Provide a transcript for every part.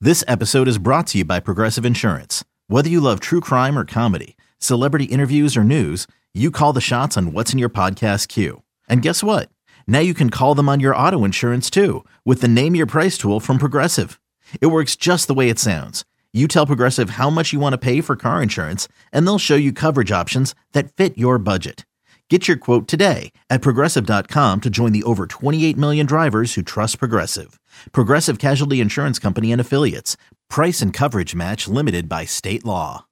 This episode is brought to you by Progressive Insurance. Whether you love true crime or comedy, celebrity interviews or news, you call the shots on what's in your podcast queue. And guess what? Now you can call them on your auto insurance too with the Name Your Price tool from Progressive. It works just the way it sounds. You tell Progressive how much you want to pay for car insurance, and they'll show you coverage options that fit your budget. Get your quote today at Progressive.com to join the over 28 million drivers who trust Progressive. Progressive Casualty Insurance Company and Affiliates. Price and coverage match limited by state law.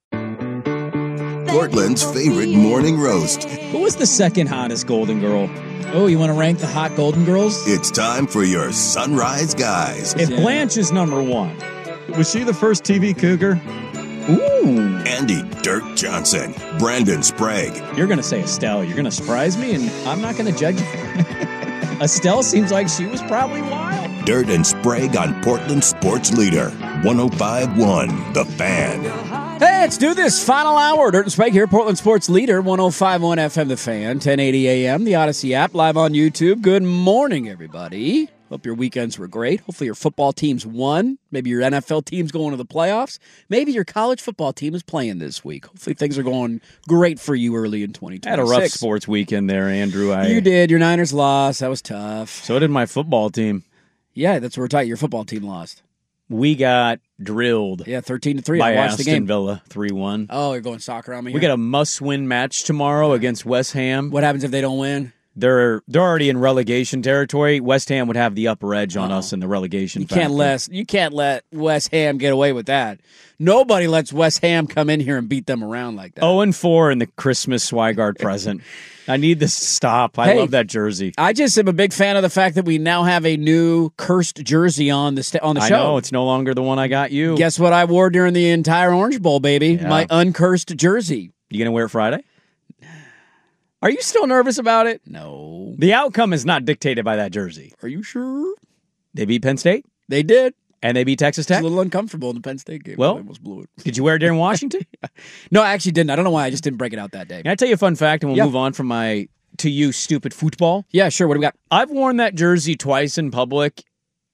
Portland's favorite morning roast. Who was the second hottest Golden Girl? Oh, you want to rank the hot Golden Girls? It's time for your Sunrise Guys. If Blanche is number one, was she the first TV cougar? Ooh. Andy Dirt Johnson, Brandon Sprague. You're going to say Estelle. You're going to surprise me, and I'm not going to judge you for it. Estelle seems like she was probably wild. Dirt and Sprague on Portland Sports Leader, 105.1 The Fan. Hey, let's do this. Final hour. Dirt and Sprague here, Portland Sports Leader, 105.1 FM The Fan, 1080 AM, the Odyssey app, live on YouTube. Good morning, everybody. Hope your weekends were great. Hopefully your football teams won. Maybe your NFL team's going to the playoffs. Maybe your college football team is playing this week. Hopefully things are going great for you early in 2026. I had a rough sports weekend there, Andrew. You did. Your Niners lost. That was tough. So did my football team. Yeah, that's where we're talking. Your football team lost. We got drilled. Yeah, 13-3. By I watched the game. Aston Villa, 3-1. Oh, you're going soccer on me here? We got a must-win match tomorrow against West Ham. What happens if they don't win? They're already in relegation territory. West Ham would have the upper edge on us in the relegation. You can't let West Ham get away with that. Nobody lets West Ham come in here and beat them around like that. 0-4 in the Christmas Swigard present. I need this to stop. I love that jersey. I just am a big fan of the fact that we now have a new cursed jersey on the show. I know, it's no longer the one I got you. Guess what I wore during the entire Orange Bowl, baby? Yeah. My uncursed jersey. You going to wear it Friday? Are you still nervous about it? No. The outcome is not dictated by that jersey. Are you sure? They beat Penn State? They did. And they beat Texas Tech? It's a little uncomfortable in the Penn State game. Well, I almost blew it. Did you wear it during Washington? No, I actually didn't. I don't know why. I just didn't break it out that day. Can I tell you a fun fact, and we'll move on from my to you stupid football? Yeah, sure. What do we got? I've worn that jersey twice in public,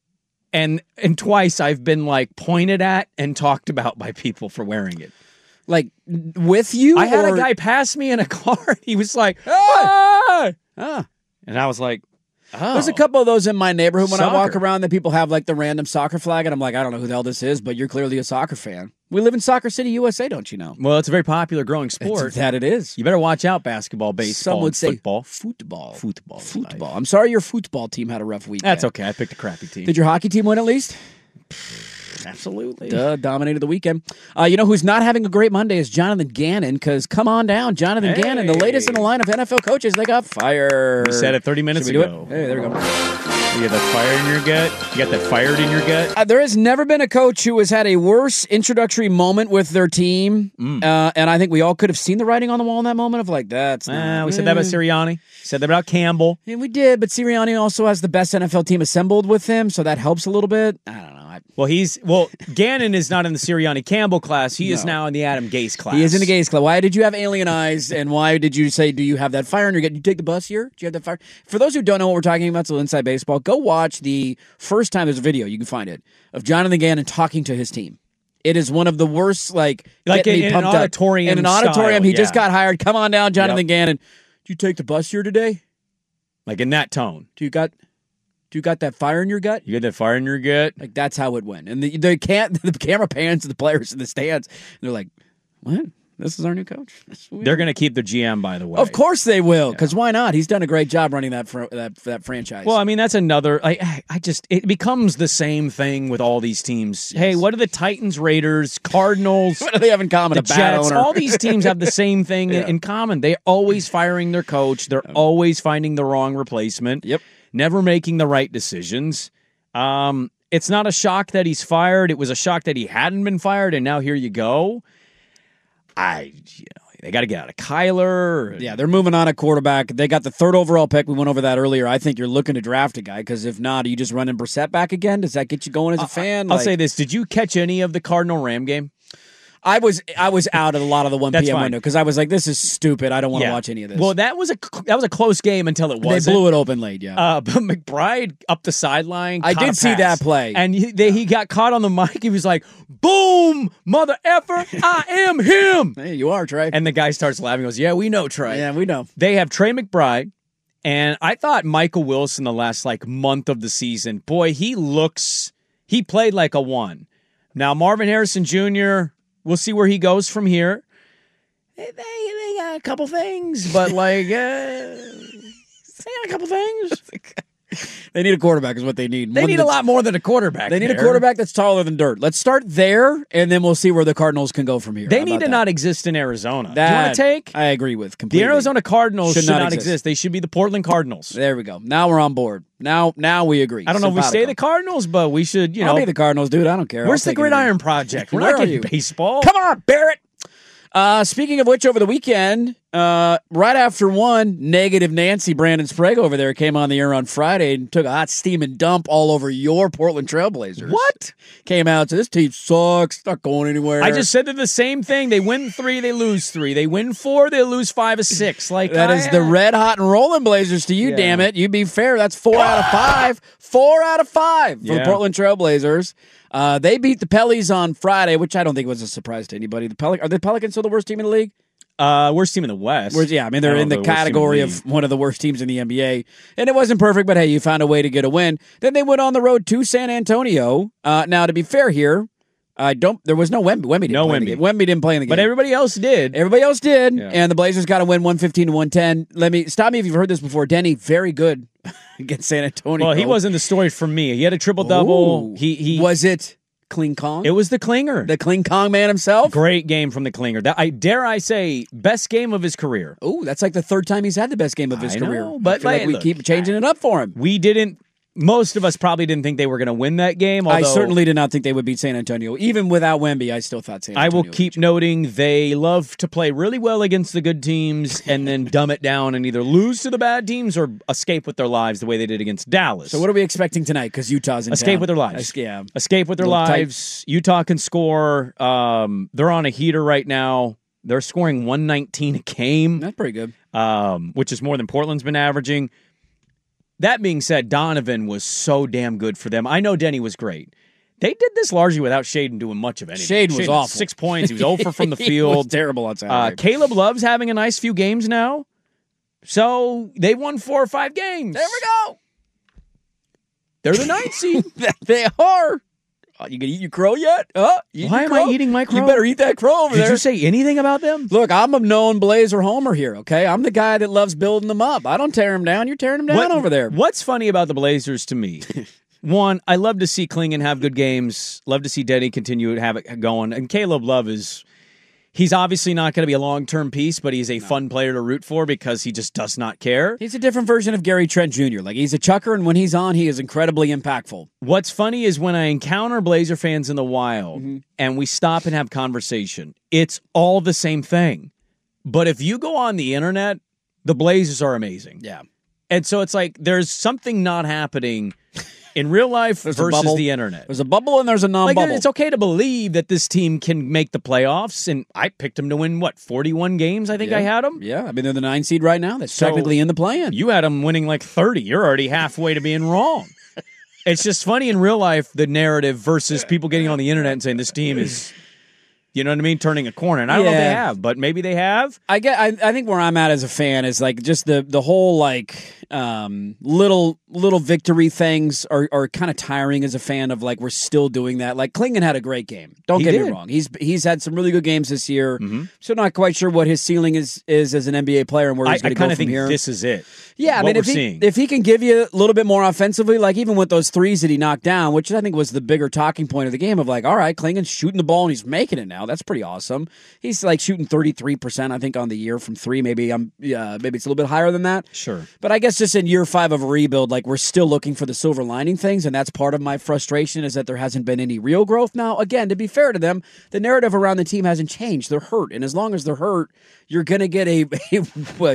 and twice I've been like pointed at and talked about by people for wearing it. Like, with you? I had a guy pass me in a car. He was like, ah! And I was like, oh. There's a couple of those in my neighborhood when I walk Soccer. around that people have like the random soccer flag, and I'm like, I don't know who the hell this is, but you're clearly a soccer fan. We live in Soccer City, USA, don't you know? Well, it's a very popular growing sport. That it is. You better watch out, basketball, baseball, Some would say football. Football. I'm sorry your football team had a rough week. That's okay. I picked a crappy team. Did your hockey team win at least? Absolutely. Dominated the weekend. You know who's not having a great Monday is Jonathan Gannon, because come on down, Jonathan Gannon, the latest in the line of NFL coaches. They got fired. We said it 30 minutes ago. Hey, there we go. You got that fire in your gut? You got that fired in your gut? There has never been a coach who has had a worse introductory moment with their team, and I think we all could have seen the writing on the wall in that moment of like, that's not... We said that about Sirianni. Said that about Campbell. Yeah, we did, but Sirianni also has the best NFL team assembled with him, so that helps a little bit. I don't know. Gannon is not in the Sirianni Campbell class. He is now in the Adam Gase class. He is in the Gase class. Why did you have alien eyes, and why did you say, do you have that fire in your gut? Did you take the bus here? Do you have that fire? For those who don't know what we're talking about, so Inside Baseball, go watch the first time there's a video, you can find it, of Jonathan Gannon talking to his team. It is one of the worst, like in an auditorium. In an auditorium, he just yeah. got hired. Come on down, Jonathan Gannon. Do you take the bus here today? Like in that tone. Do you got that fire in your gut? You got that fire in your gut? Like, that's how it went. And the camera pans to the players in the stands. And they're like, what? This is our new coach? They're going to keep the GM, by the way. Of course they will, because why not? He's done a great job running that franchise. Well, I mean, that's another... it becomes the same thing with all these teams. Yes. Hey, what do the Titans, Raiders, Cardinals... What do they have in common? The a bad Jets, owner. all these teams have the same thing in common. They're always firing their coach. They're always finding the wrong replacement. Yep. Never making the right decisions. It's not a shock that he's fired. It was a shock that he hadn't been fired, and now here you go. They got to get out of Kyler. Yeah, they're moving on at quarterback. They got the 3rd overall pick. We went over that earlier. I think you're looking to draft a guy, because if not, are you just running Brissett back again? Does that get you going as a fan? I'll say this. Did you catch any of the Cardinal-Ram game? I was out at a lot of the 1 That's p.m. fine. window because I was like, this is stupid. I don't want to watch any of this. Well, that was a close game until it they wasn't. blew it open late, yeah. But McBride up the sideline. I caught did a see pass. that play. And he got caught on the mic. He was like, boom, mother effer, I am him. Hey, you are, Trey. And the guy starts laughing. He goes, yeah, we know, Trey. Yeah, we know. They have Trey McBride. And I thought Michael Wilson the last month of the season, boy, he played like a one. Now, Marvin Harrison Jr., we'll see where he goes from here. They got a couple things, but they got a couple things. They need a quarterback is what they need. They need a lot more than a quarterback. They need a quarterback that's taller than dirt. Let's start there, and then we'll see where the Cardinals can go from here. They How need about to that? not exist in Arizona. That, Do you want to take? I agree with completely. The Arizona Cardinals should not exist. exist. They should be the Portland Cardinals. There we go. Now we're on board. Now we agree. I don't know if we stay the Cardinals, but we should, I'll be the Cardinals, dude. I don't care. Where's I'll the take it. Gridiron Project? We're Where not are getting you? baseball. Come on, Barrett. Speaking of which, over the weekend, right after one, negative Nancy Brandon Sprague over there came on the air on Friday and took a hot steaming dump all over your Portland Trailblazers. What? Came out, said, this team sucks, not going anywhere. I just said the same thing. They win 3, they lose 3. They win 4, they lose 5 or 6. That is the red hot and rolling Blazers to you, Yeah. damn it. You be fair. That's 4 out of 5. 4 out of 5 for the Yeah. Portland Trailblazers. They beat the Pellies on Friday, which I don't think was a surprise to anybody. Are the Pelicans still the worst team in the league? Worst team in the West. They're in the category of one of the worst teams in the NBA. And it wasn't perfect, but hey, you found a way to get a win. Then they went on the road to San Antonio. Now, to be fair here, there was no Wemby. Wemby didn't play in the game. Wemby didn't play in the game. But everybody else did. Everybody else did, Yeah. and the Blazers got to win 115-110. Stop me if you've heard this before. Denny, very good against San Antonio. Well, he wasn't the story for me. He had a triple-double. He Was it Kling Kong? It was the Klinger. The Kling Kong man himself? Great game from the Klinger. Dare I say, best game of his career. Oh, that's like the third time he's had the best game of his I career. know, but I feel like we look, keep changing it up for him. Most of us probably didn't think they were going to win that game. I although certainly did not think they would beat San Antonio. Even without Wemby, I still thought San I Antonio will keep noting they love to play really well against the good teams and then dumb it down and either lose to the bad teams or escape with their lives the way they did against Dallas. So what are we expecting tonight? Because Utah's in Escape town. with their lives. Yeah. Escape with their Little tight. lives. Utah can score. They're on a heater right now. They're scoring 119 a game, That's pretty good. which is more than Portland's been averaging. That being said, Donovan was so damn good for them. I know Denny was great. They did this largely without Shaden doing much of anything. Shaden was had awful. 6 points. He was over from the He field. was terrible on Saturday. Caleb Love's having a nice few games now. So they won 4 or 5 games. There we go. They're the 9th seed. They are. You gonna eat your crow yet? Why am I eating my crow? You better eat that crow over Did there. you say anything about them? Look, I'm a known Blazer homer here, okay? I'm the guy that loves building them up. I don't tear them down. You're tearing them down over there. What's funny about the Blazers to me? One, I love to see Klingon have good games. Love to see Denny continue to have it going. And Caleb Love he's obviously not going to be a long-term piece, but he's a fun player to root for because he just does not care. He's a different version of Gary Trent Jr. Like, he's a chucker, and when he's on, he is incredibly impactful. What's funny is when I encounter Blazer fans in the wild Mm-hmm. and we stop and have conversation, it's all the same thing. But if you go on the internet, the Blazers are amazing. Yeah. And so it's like there's something not happening in real life There's a versus bubble. the internet. There's a bubble and there's a non-bubble. Like, it's okay to believe that this team can make the playoffs, and I picked them to win, 41 games, I think I had them? Yeah, I mean, they're the 9 seed right now. That's So, technically in the play-in. You had them winning like 30. You're already halfway to being wrong. It's just funny in real life, the narrative versus people getting on the internet and saying this team is, you know what I mean, turning a corner. And I don't know if they Yeah. have, but maybe they have. I think where I'm at as a fan is like just the whole like little victory things are kind of tiring as a fan of like we're still doing that. Like Klingon had a great game. Don't He get me did. wrong. He's had some really good games this year. So not quite sure what his ceiling is as an NBA player and where he's I going to kind go of from think here. this is it. Yeah, I what mean, we're if he can give you a little bit more offensively, like even with those threes that he knocked down, which I think was the bigger talking point of the game of like, all right, Klingon's shooting the ball and he's making it now. That's pretty awesome. He's like shooting 33%, I think, on the year from three. Maybe it's a little bit higher than that. Sure. But I guess just in year 5 of a rebuild, like we're still looking for the silver lining things, and that's part of my frustration is that there hasn't been any real growth. Now, again, to be fair to them, the narrative around the team hasn't changed. They're hurt, and as long as they're hurt, you're going to get a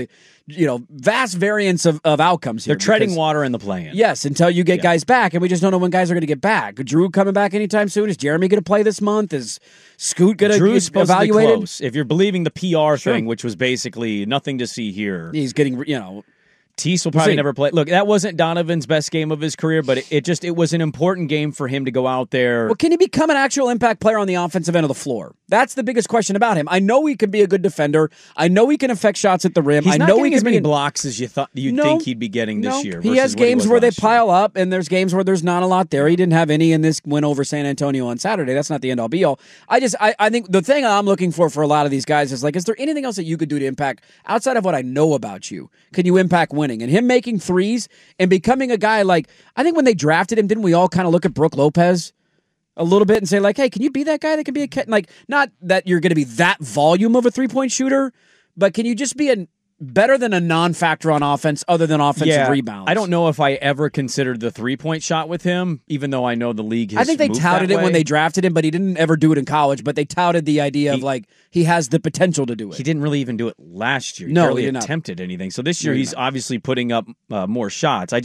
vast variance of outcomes here. They're treading water in the play-in. Yes, until you get guys back, and we just don't know when guys are going to get back. Drew coming back anytime soon? Is Jeremy going to play this month? Is Scoot going to get evaluated? To be close. If you're believing the PR thing, which was basically nothing to see here. He's getting, Tease will probably never play. Look, that wasn't Donovan's best game of his career, but it was an important game for him to go out there. Well, can he become an actual impact player on the offensive end of the floor? That's the biggest question about him. I know he can be a good defender. I know he can affect shots at the rim. He's I not know getting he as can many blocks as you thought you'd think he'd be getting this year. He has games where they pile up, and there's games where there's not a lot there. He didn't have any in this win over San Antonio on Saturday. That's not the end-all be-all. I think the thing I'm looking for a lot of these guys is is there anything else that you could do to impact outside of what I know about you? Can you impact winning? And him making threes and becoming a guy I think when they drafted him, didn't we all kind of look at Brook Lopez a little bit and say hey, can you be that guy that can be not that you're going to be that volume of a 3-point shooter, but can you just be better than a non-factor on offense other than offensive rebounds? I don't know if I ever considered the 3-point shot with him, even though I know the league has I think they touted it when they drafted him, but he didn't ever do it in college, but they touted the idea of he has the potential to do it. He didn't really even do it last year. He no, barely he did not. attempted anything. So this year he's obviously putting up more shots. I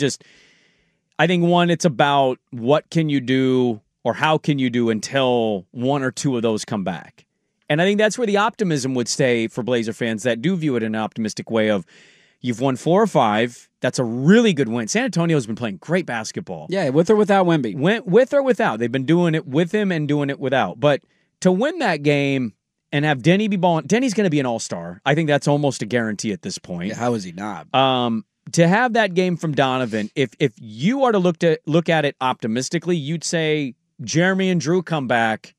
think, one, it's about what can you do or how can you do until one or two of those come back. And I think that's where the optimism would stay for Blazer fans that do view it in an optimistic way of you've won 4 or 5. That's a really good win. San Antonio's been playing great basketball. Yeah, with or without Wemby. With or without. They've been doing it with him and doing it without. But to win that game and have Denny be balling, Denny's going to be an all-star. I think that's almost a guarantee at this point. Yeah, how is he not? To have that game from Donovan, if you are to look at it optimistically, you'd say Jeremy and Drew come back.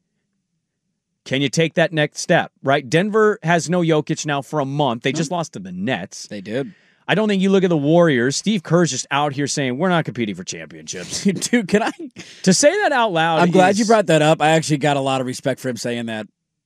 Can you take that next step, right? Denver has no Jokic now for a month. They just lost to the Nets. They did. I don't think you look at the Warriors. Steve Kerr's just out here saying, we're not competing for championships. Dude, can I? To say that out loud. I'm glad you brought that up. I actually got a lot of respect for him saying that.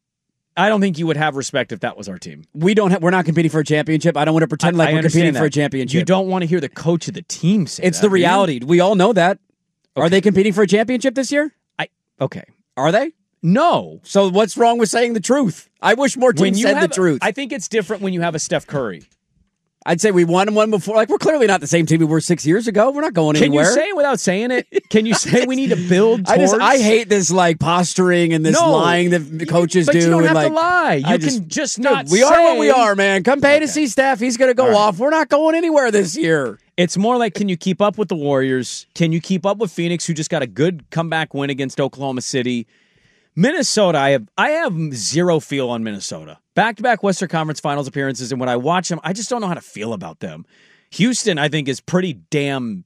I don't think you would have respect if that was our team. We're not competing for a championship. I don't want to pretend we're competing for a championship. You don't want to hear the coach of the team say it's the reality. We all know that. Okay. Are they competing for a championship this year? Okay. Are they? No. So what's wrong with saying the truth? I wish more teams said the truth. I think it's different when you have a Steph Curry. I'd say we won one before. We're clearly not the same team we were 6 years ago. We're not going anywhere. Can you say it without saying it? Can you say we need to build towards? I hate this posturing and this lying that the coaches do. But you don't have to lie. You can just not say. We are what we are, man. Come pay to see Steph. He's going to go off. We're not going anywhere this year. It's more like, can you keep up with the Warriors? Can you keep up with Phoenix, who just got a good comeback win against Oklahoma City? Minnesota, I have zero feel on Minnesota. Back-to-back Western Conference Finals appearances, and when I watch them, I just don't know how to feel about them. Houston, I think, is pretty damn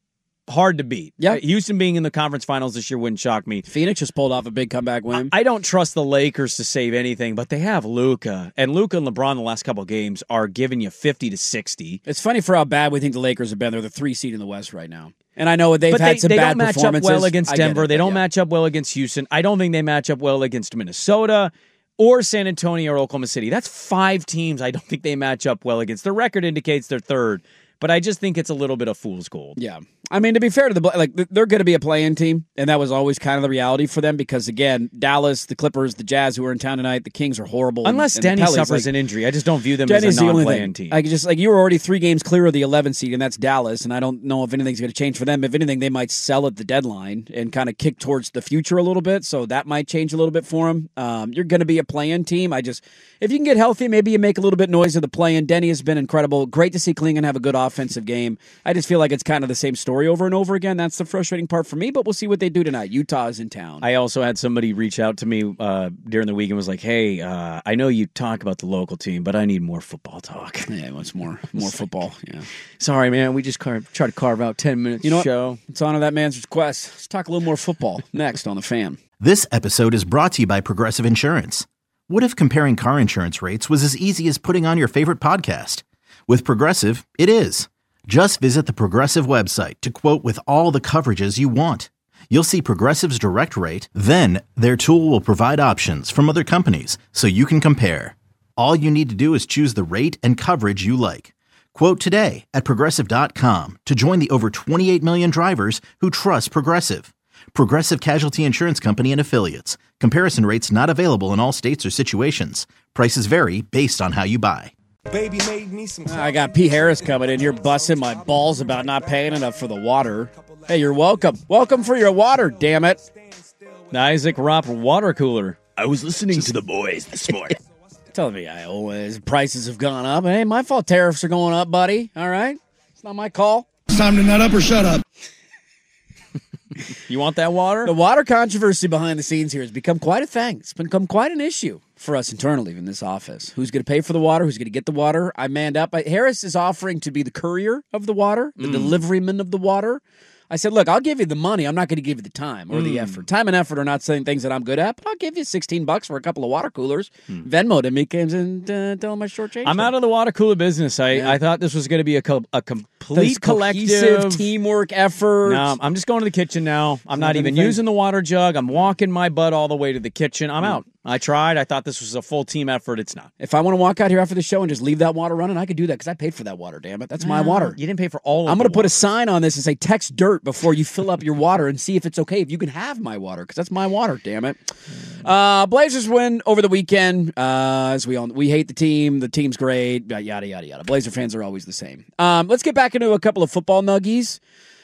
hard to beat. Yeah. Houston being in the conference finals this year wouldn't shock me. Phoenix just pulled off a big comeback win. I don't trust the Lakers to save anything, but they have Luka. And Luka and LeBron the last couple of games are giving you 50 to 60. It's funny for how bad we think the Lakers have been. They're the 3 seed in the West right now. And I know they've had some bad performances. They don't match up well against Denver. They don't match up well against Houston. I don't think they match up well against Minnesota or San Antonio or Oklahoma City. That's 5 teams I don't think they match up well against. Their record indicates they're third, but I just think it's a little bit of fool's gold. Yeah. I mean, to be fair to they're going to be a play-in team, and that was always kind of the reality for them because, again, Dallas, the Clippers, the Jazz who are in town tonight, the Kings are horrible. Unless Denny suffers an injury. I just don't view them as a non-play-in team. You were already 3 games clear of the 11th seed, and that's Dallas, and I don't know if anything's going to change for them. If anything, they might sell at the deadline and kind of kick towards the future a little bit, so that might change a little bit for them. You're going to be a play-in team. If you can get healthy, maybe you make a little bit noise of the play-in. Denny has been incredible. Great to see Klingon have a good offensive game. I just feel like it's kind of the same story over and over again. That's the frustrating part for me, but we'll see what they do tonight. Utah is in town. I also had somebody reach out to me during the week and was like, hey, I know you talk about the local team, but I need more football talk. Yeah, what's more football. Yeah. Sorry, man. We just try to carve out 10 minutes show. Let's honor that man's request. Let's talk a little more football next on The Fan. This episode is brought to you by Progressive Insurance. What if comparing car insurance rates was as easy as putting on your favorite podcast? With Progressive, it is. Just visit the Progressive website to quote with all the coverages you want. You'll see Progressive's direct rate, then their tool will provide options from other companies so you can compare. All you need to do is choose the rate and coverage you like. Quote today at Progressive.com to join the over 28 million drivers who trust Progressive. Progressive Casualty Insurance Company and Affiliates. Comparison rates not available in all states or situations. Prices vary based on how you buy. Baby made me some. I got P. Harris coming in here busting my balls about not paying enough for the water. Hey, you're welcome. Welcome for your water, damn it. Isaac Ropp water cooler. I was listening to the boys this morning. Telling me I always prices have gone up. Hey, my fault tariffs are going up, buddy. All right? It's not my call. It's time to nut up or shut up. You want that water? The water controversy behind the scenes here has become quite a thing. It's become quite an issue for us internally in this office. Who's going to pay for the water? Who's going to get the water? I manned up. Harris is offering to be the courier of the water, the deliveryman of the water. I said, look, I'll give you the money. I'm not going to give you the time or the effort. Time and effort are not saying things that I'm good at, but I'll give you $16 for a couple of water coolers. Venmoed him. He came in tell him I shortchanged I'm out of the water cooler business. I thought this was going to be a complete collective cohesive teamwork effort. No, I'm just going to the kitchen now. I'm not even using the water jug. I'm walking my butt all the way to the kitchen. I'm out. I tried. I thought this was a full team effort. It's not. If I want to walk out here after the show and just leave that water running, I could do that because I paid for that water, damn it. That's my water. You didn't pay for all of it. I'm going to put a sign on this and say, text dirt before you fill up your water and see if it's okay if you can have my water because that's my water, damn it. Blazers win over the weekend. As we hate the team. The team's great. Yada, yada, yada. Blazer fans are always the same. Let's get back into a couple of football nuggies.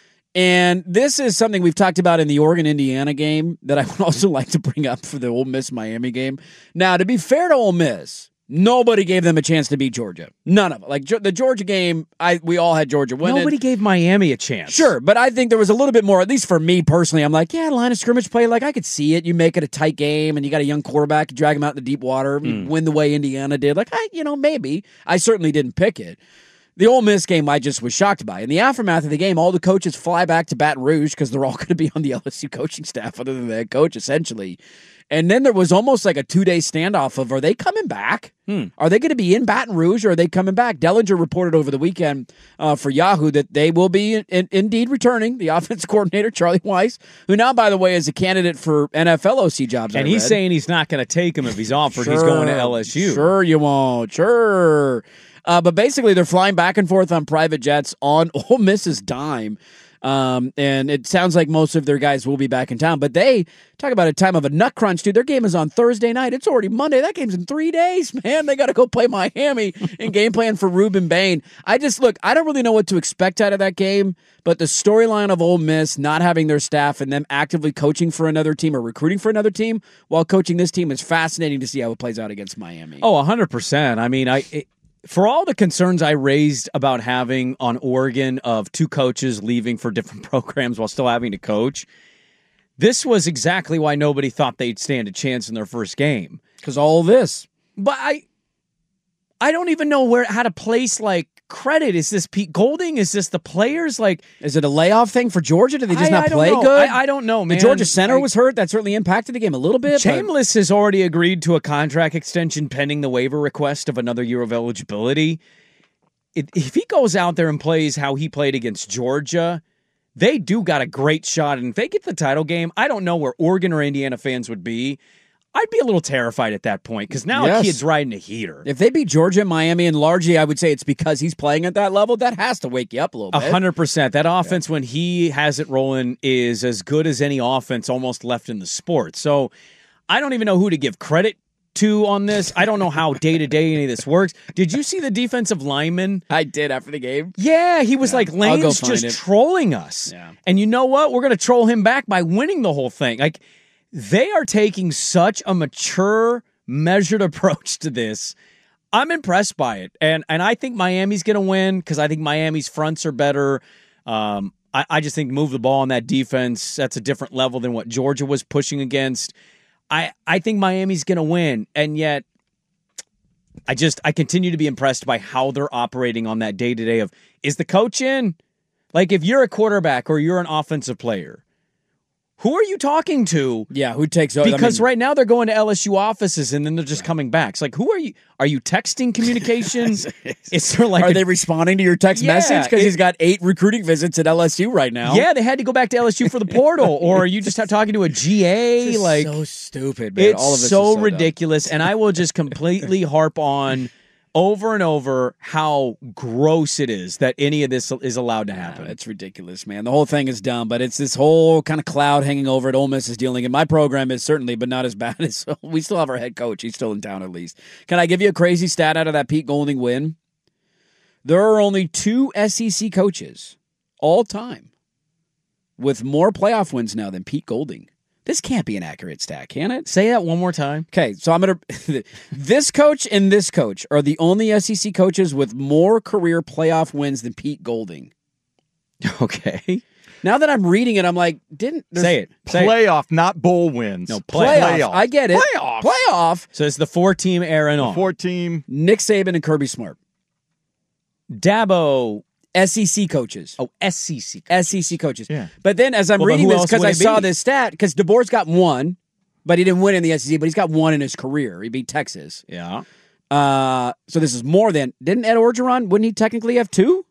And this is something we've talked about in the Oregon-Indiana game that I would also like to bring up for the Ole Miss-Miami game. Now, to be fair to Ole Miss, nobody gave them a chance to beat Georgia. None of it. Like the Georgia game, we all had Georgia winning. Nobody gave Miami a chance. Sure, but I think there was a little bit more, at least for me personally. I'm like, yeah, line of scrimmage play, like I could see it. You make it a tight game, and you got a young quarterback, you drag him out in the deep water, win the way Indiana did. Like, maybe. I certainly didn't pick it. The Ole Miss game I just was shocked by. In the aftermath of the game, all the coaches fly back to Baton Rouge because they're all going to be on the LSU coaching staff other than the head coach, essentially. And then there was almost like a 2-day standoff of, are they coming back? Are they going to be in Baton Rouge or are they coming back? Dellinger reported over the weekend for Yahoo that they will be indeed returning. The offense coordinator, Charlie Weiss, who now, by the way, is a candidate for NFL OC jobs. And he's saying he's not going to take him if he's offered. He's going to LSU. Sure you won't. Sure. But basically, they're flying back and forth on private jets on Ole Miss's dime. And it sounds like most of their guys will be back in town. But they talk about a time of a nut crunch, dude. Their game is on Thursday night. It's already Monday. That game's in 3 days, man. They got to go play Miami and game plan for Ruben Bain. I don't really know what to expect out of that game. But the storyline of Ole Miss not having their staff and them actively coaching for another team or recruiting for another team while coaching this team is fascinating to see how it plays out against Miami. Oh, 100%. I mean, for all the concerns I raised about having on Oregon of two coaches leaving for different programs while still having to coach, this was exactly why nobody thought they'd stand a chance in their first game. Because all this. But I don't even know how to place credit. Is this Pete Golding? Is this the players? Is it a layoff thing for Georgia? Did they just not play good? I don't know, man. The Georgia center was hurt. That certainly impacted the game a little bit. Chambliss has already agreed to a contract extension pending the waiver request of another year of eligibility. If he goes out there and plays how he played against Georgia, they do got a great shot. And if they get the title game, I don't know where Oregon or Indiana fans would be. I'd be a little terrified at that point because now a kid's riding a heater. If they beat Georgia and Miami, and largely I would say it's because he's playing at that level, that has to wake you up a little bit. 100%. That offense, when he has it rolling, is as good as any offense almost left in the sport. So I don't even know who to give credit to on this. I don't know how day-to-day any of this works. Did you see the defensive lineman? I did after the game. Yeah, he was like, Lane's just trolling us. Yeah. And you know what? We're going to troll him back by winning the whole thing. They are taking such a mature, measured approach to this. I'm impressed by it. And I think Miami's going to win because I think Miami's fronts are better. I just think move the ball on that defense. That's a different level than what Georgia was pushing against. I think Miami's going to win. And yet, I continue to be impressed by how they're operating on that day-to-day of, is the coach in? If you're a quarterback or you're an offensive player, who are you talking to? Yeah, who takes over? Because right now they're going to LSU offices and then they're just coming back. It's who are you? Are you texting communication? Is there are they responding to your text message? Because he's got 8 recruiting visits at LSU right now. Yeah, they had to go back to LSU for the portal. Or are you just talking to a GA? So stupid, man. It's all of so ridiculous. And I will just completely harp on over and over how gross it is that any of this is allowed to happen. It's ridiculous, man. The whole thing is dumb, but it's this whole kind of cloud hanging over it. Ole Miss is dealing in. My program is certainly, but not as bad as we still have our head coach. He's still in town at least. Can I give you a crazy stat out of that Pete Golding win? There are only 2 SEC coaches all time with more playoff wins now than Pete Golding. This can't be an accurate stat, can it? Say that one more time. Okay, so I'm going to... This coach and this coach are the only SEC coaches with more career playoff wins than Pete Golding. Okay. Now that I'm reading it, I'm like, Say it. Playoff, not bowl wins. No, Playoff. I get it. Playoff. Playoff. So it's the 4-team era and on. 4-team. Nick Saban and Kirby Smart. Dabo. SEC coaches. Oh, SEC. SEC coaches. Yeah. But then as I'm Well, but reading who this, else because would I it saw be? this stat, because DeBoer's got 1, but he didn't win in the SEC, but he's got 1 in his career. He beat Texas. Yeah. So this is more than... Didn't Ed Orgeron, wouldn't he technically have 2?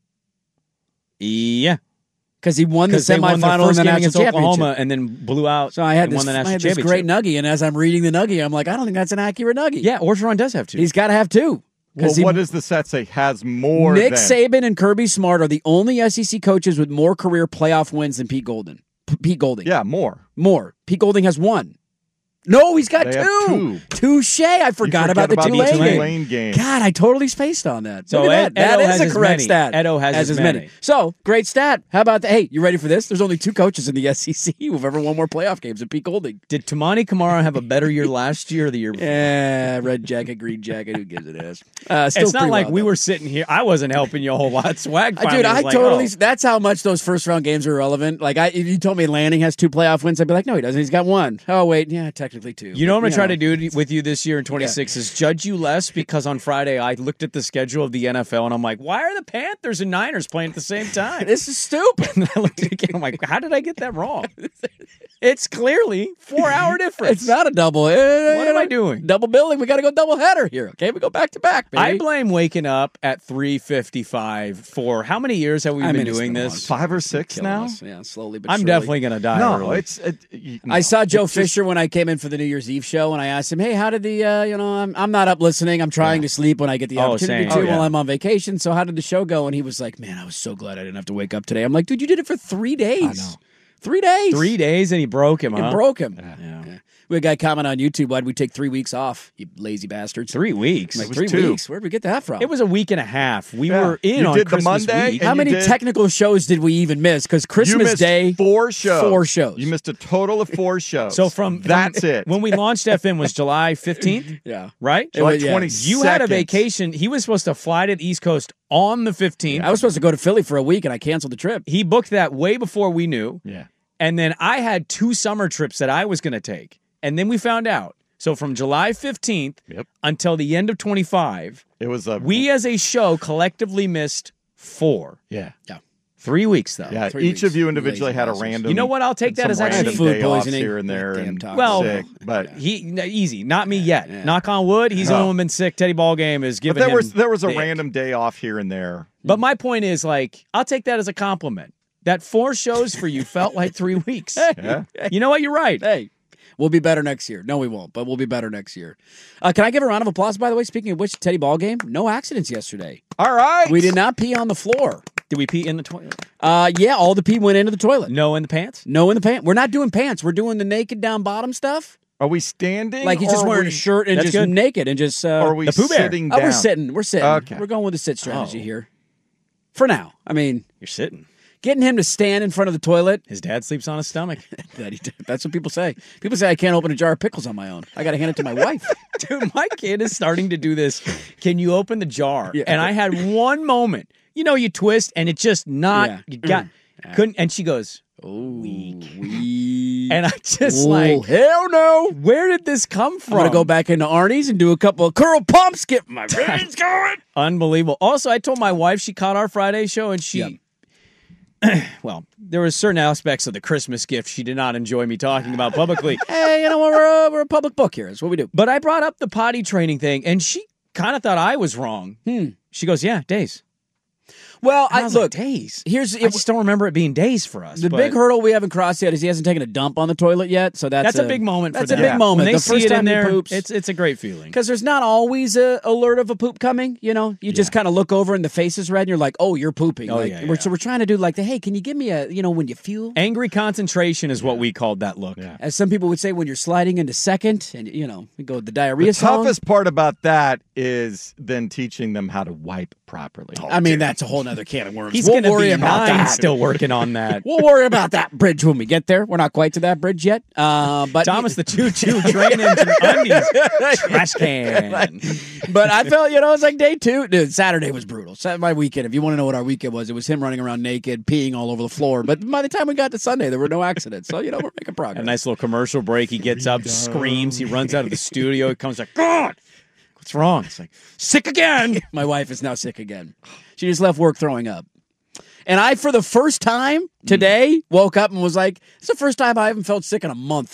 Yeah. Because he won the Because they won their semifinal and first the game national against championship. Oklahoma and then blew out So I had and this, won the national this championship. great nuggie, and as I'm reading the nuggie, I'm like, I don't think that's an accurate nuggie. Yeah, Orgeron does have 2. He's got to have 2. Well, what does the stat say? Has more Nick than... Saban and Kirby Smart are the only SEC coaches with more career playoff wins than Pete Golding. Pete Golding. Yeah, more. More. Pete Golding has 1. No, he's got They 2. have 2. Touche. I forgot about the Tulane game. God, I totally spaced on that. So Look at that. Edo That is has a as correct many. stat. Edo has as many. So, great stat. How about that? Hey, you ready for this? There's only 2 coaches in the SEC who've ever won more playoff games than Pete Golding. Did Tamani Kamara have a better year last year or the year before? Yeah, red jacket, green jacket. Who gives it ass? Still It's not pretty like wild, we though. were sitting here. I wasn't helping you a whole lot. Swag finally Dude, was I like, totally. oh. That's how much those first round games are irrelevant. Like, if you told me Lanning has 2 playoff wins, I'd be like, no, he doesn't. He's got 1. Oh, wait, yeah, technically 2. You know what I'm But, going to try to do with you this year in 26 is judge you less because on Friday I looked at the schedule of the NFL and I'm like, why are the Panthers and Niners playing at the same time? This is stupid. And I looked at it again. I'm like, how did I get that wrong? It's clearly 4-hour difference. It's not a double. What am I doing? Double billing. We got to go double header here. Okay, we go back to back. Baby. I blame waking up at 3:55 for how many years have we been it's doing been this? 5 or 6 Killing now? us. Yeah, slowly but I'm surely. definitely going to die No, early. I saw Joe Fisher when I came in for the New Year's Eve show, and I asked him, "Hey, how did the I'm not up listening. I'm trying to sleep when I get the opportunity same. to while I'm on vacation. So how did the show go?" And he was like, "Man, I was so glad I didn't have to wake up today." I'm like, "Dude, you did it for 3 days. I know. 3 days. 3 days and he broke him, It huh? broke him. Yeah. We had a guy comment on YouTube, why'd we take 3 weeks off, you lazy bastards? 3 weeks. Like, was 3 2. weeks? Where'd we get that from? It was a week and a half. We Yeah. were in You on did the Christmas Monday week. and How you many did- technical shows did we even miss? Because You Christmas missed Day, 4 shows. 4 shows. You missed a total of 4 shows. So from That's it. When we launched FM was July 15th, yeah. right? July was- yeah. 22nd. You had a vacation. He was supposed to fly to the East Coast on the 15th. I was supposed to go to Philly for a week, and I canceled the trip. He booked that way before we knew. Yeah. And then I had 2 summer trips that I was going to take. And then we found out. So from July 15th Yep. until the end of 25, It was a... we as a show collectively missed 4. Yeah. 3 weeks, though. Yeah, 3 each of weeks. you individually Lazy had a bastards. random... You know what? I'll take that some as actually random food day offs poisoning. here and there Damn and tacos. Well, sick. But Easy. Not me yet. Knock on wood. He's the No. only one been sick. Teddy Ballgame is giving there him was a the ick. random day off here and there. But my point is, like, I'll take that as a compliment. That 4 shows for you felt like 3 weeks. Yeah. You know what? You're right. Hey, we'll be better next year. No, we won't, but we'll be better next year. Can I give a round of applause, by the way? Speaking of which, Teddy Ballgame, no accidents yesterday. All right. We did not pee on the floor. Did we pee in the toilet? Yeah, all the pee went into the toilet. No in the pants? No in the pants. We're not doing pants. We're doing the naked down bottom stuff. Are we standing? Like he's or just are wearing we- a shirt and That's just good. naked and just. Or are we the Pooh Bear. sitting down? We're sitting. We're sitting. Okay. We're going with the sit strategy Oh. here. For now. I mean, You're sitting. getting him to stand in front of the toilet. His dad sleeps on his stomach. That's what people say. People say I can't open a jar of pickles on my own. I got to hand it to my wife. Dude, my kid is starting to do this. Can you open the jar? Yeah. And I had one moment. You know, you twist and it's just not. Yeah. You got couldn't. And she goes, Oh, and I just oh, like, hell no. where did this come from? I'm going to go back into Arnie's and do a couple of curl pumps, get my veins going. Unbelievable. Also, I told my wife she caught our Friday show and she. Well, there were certain aspects of the Christmas gift she did not enjoy me talking about publicly. Hey, you know what? We're a public book here. That's what we do. But I brought up the potty training thing, and she kind of thought I was wrong. She goes, yeah, days. Well, I was look, like, days. I here's just don't remember it being days for us. the but big hurdle we haven't crossed yet is he hasn't taken a dump on the toilet yet. So that's a big moment for That's them. a big moment. When they the see first it in time there, he poops, it's a great feeling. because there's not always a alert of a poop coming. You know, you just kind of look over and the face is red, and you're like, "Oh, you're pooping." Oh, like, yeah. So we're trying to do like the, hey, can you give me a, when you feel? Angry concentration is what we called that look. Yeah. As some people would say, when you're sliding into second, and we go the diarrhea The song. toughest part about that is then teaching them how to wipe properly. I mean, that's a whole nother can of worms. He's We'll going to worry be about that. still working on that. We'll worry about that bridge when we get there. We're not quite to that bridge yet. But Thomas the choo-choo train engine undies trash can. But I felt, it's like day 2. Dude, Saturday was brutal. My weekend, if you want to know what our weekend was, it was him running around naked, peeing all over the floor. But by the time we got to Sunday, there were no accidents. So, we're making progress. A nice little commercial break. He gets up, screams. He runs out of the studio. He comes like, God, what's wrong? It's like, sick again. My wife is now sick again. She just left work throwing up. And I, for the first time today, woke up and was like, it's the first time I haven't felt sick in a month.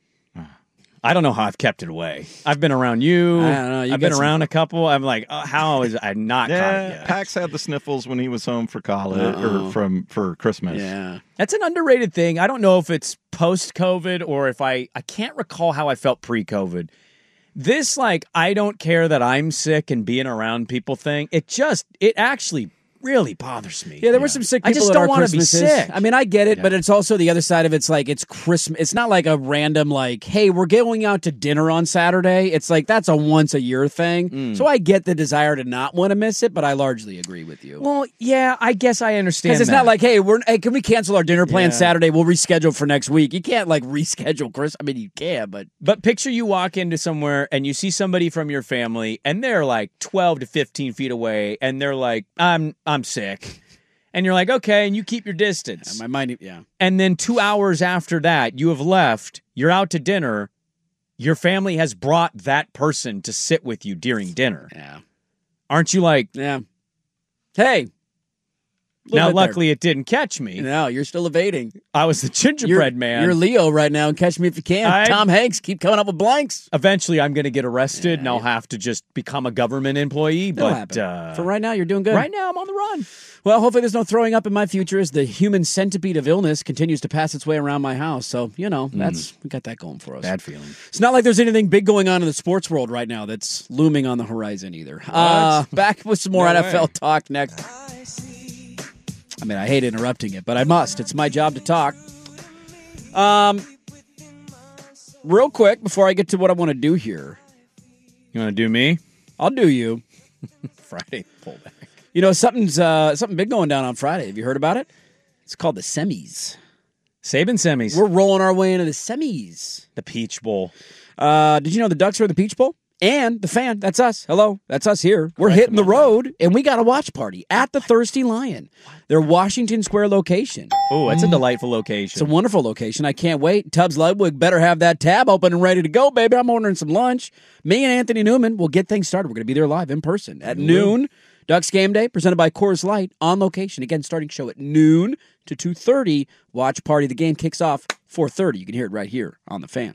I don't know how I've kept it away. I've been around you. I don't know. I've been around a couple. I'm like, how is I not caught it yet? Pax had the sniffles when he was home for college or for Christmas. Yeah. That's an underrated thing. I don't know if it's post-COVID or if I can't recall how I felt pre-COVID. This, I don't care that I'm sick and being around people thing, it actually really bothers me. Yeah, there were some sick I people just at don't our want to be Christmases. sick. I mean, I get it, but it's also the other side of it's like it's Christmas. It's not like a random hey, we're going out to dinner on Saturday. It's like that's a once a year thing. So I get the desire to not want to miss it, but I largely agree with you. Well, yeah, I guess I understand. Because it's not like, hey, can we cancel our dinner plan Saturday? We'll reschedule for next week. You can't reschedule Chris. I mean, you can, but picture you walk into somewhere and you see somebody from your family and they're 12 to 15 feet away and they're like, I'm sick. And you're like, okay, and you keep your distance. my mind, yeah. And then 2 hours after that, you have left, you're out to dinner, your family has brought that person to sit with you during dinner. Yeah. Aren't you like, Yeah. Hey. now luckily it didn't catch me. No, you're still evading. I was the gingerbread man. You're Leo right now, and catch me if you can. Tom Hanks, keep coming up with blanks. Eventually I'm going to get arrested and I'll have to just become a government employee. That'll But happen. For right now, you're doing good. right now I'm on the run. Well, hopefully there's no throwing up in my future as the human centipede of illness continues to pass its way around my house. So, we got that going for us. Bad feeling. It's not like there's anything big going on in the sports world right now that's looming on the horizon either. Back with some more NFL talk next. I mean, I hate interrupting it, but I must. It's my job to talk. Real quick, before I get to what I want to do here. You want to do me? I'll do you. Friday pullback. Something big going down on Friday. Have you heard about it? It's called the semis. Saban semis. We're rolling our way into the semis. The Peach Bowl. Did you know the Ducks are in the Peach Bowl? And the fan, that's us. Hello, that's us here. We're hitting the road, and we got a watch party at the Thirsty Lion, their Washington Square location. Oh, it's a delightful location. It's a wonderful location. I can't wait. Tubbs Ludwig better have that tab open and ready to go, baby. I'm ordering some lunch. Me and Anthony Newman will get things started. We're going to be there live in person at noon. Ducks Game Day, presented by Coors Light, on location. Again, starting show at noon to 2:30. Watch party. The game kicks off 4:30. You can hear it right here on the fan.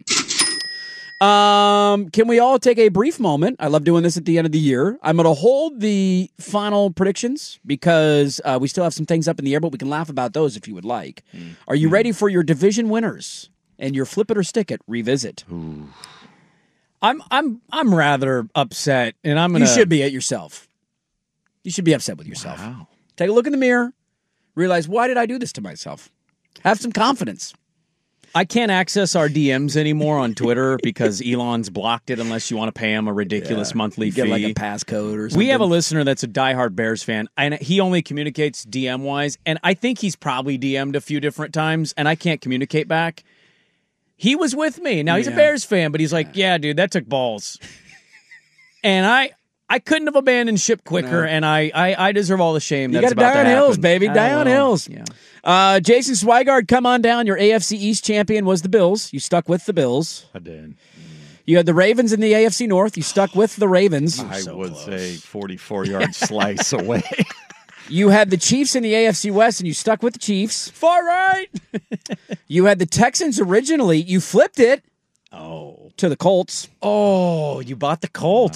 Can we all take a brief moment? I love doing this at the end of the year. I'm going to hold the final predictions because we still have some things up in the air, but we can laugh about those if you would like. Are you ready for your division winners and your flip it or stick it revisit? Ooh. I'm rather upset, and I'm gonna. You should be at yourself. You should be upset with yourself. Wow. Take a look in the mirror. Realize, why did I do this to myself? Have some confidence. I can't access our DMs anymore on Twitter because Elon's blocked it unless you want to pay him a ridiculous monthly fee. Get like a passcode or something. We have a listener that's a diehard Bears fan, and he only communicates DM-wise, and I think he's probably DM'd a few different times, and I can't communicate back. He was with me. Now, he's a Bears fan, but he's like, yeah, dude, that took balls. And I couldn't have abandoned ship quicker, and I deserve all the shame that's about to happen. You got to die on hills, baby. Die on will. hills. Yeah. Jason Swigard, come on down. Your AFC East champion was the Bills. You stuck with the Bills. I did. You had the Ravens in the AFC North. You stuck with the Ravens. I was a 44-yard slice away. You had the Chiefs in the AFC West, and you stuck with the Chiefs. Far right. You had the Texans originally. You flipped it to the Colts. Oh, you bought the Colts.